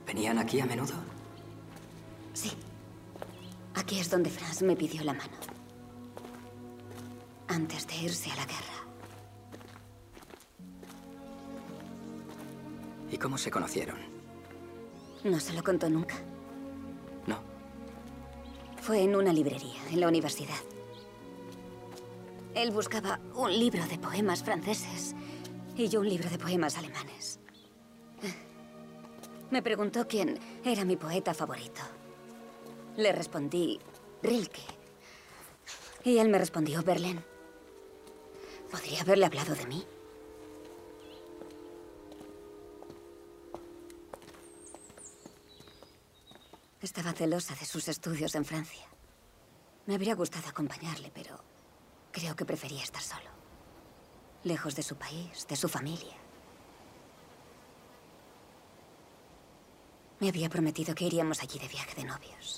¿Venían aquí a menudo? Sí. Aquí es donde Franz me pidió la mano. Antes de irse a la guerra. ¿Y cómo se conocieron? ¿No se lo contó nunca? No. Fue en una librería, en la universidad. Él buscaba un libro de poemas franceses y yo un libro de poemas alemanes. Me preguntó quién era mi poeta favorito. Le respondí Rilke. Y él me respondió Verlaine. ¿Podría haberle hablado de mí? Estaba celosa de sus estudios en Francia. Me habría gustado acompañarle, pero creo que prefería estar solo. Lejos de su país, de su familia. Me había prometido que iríamos allí de viaje de novios.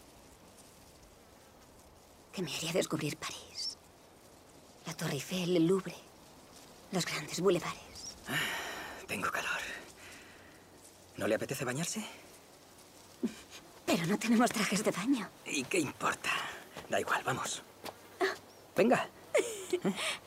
Que me haría descubrir París. La Torre Eiffel, el Louvre. Los grandes bulevares. Tengo calor. ¿No le apetece bañarse? Pero no tenemos trajes de baño. ¿Y qué importa? Da igual, vamos. Venga.